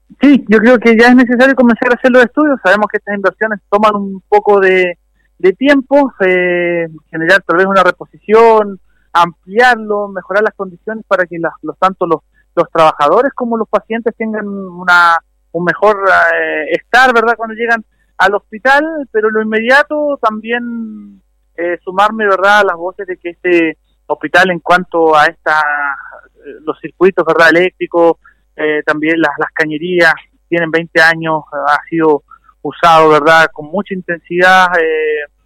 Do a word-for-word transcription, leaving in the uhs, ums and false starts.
Sí, yo creo que ya es necesario comenzar a hacer los estudios. Sabemos que estas inversiones toman un poco de, de tiempo, eh, generar tal vez una reposición, ampliarlo, mejorar las condiciones para que las, los tanto los, los trabajadores como los pacientes tengan una un mejor eh, estar, ¿verdad?, cuando llegan al hospital. Pero lo inmediato también eh, sumarme, ¿verdad?, a las voces de que este hospital, en cuanto a esta los circuitos, ¿verdad?, eléctricos, Eh, también las, las cañerías, tienen veinte años, ha sido usado, ¿verdad?, con mucha intensidad, eh,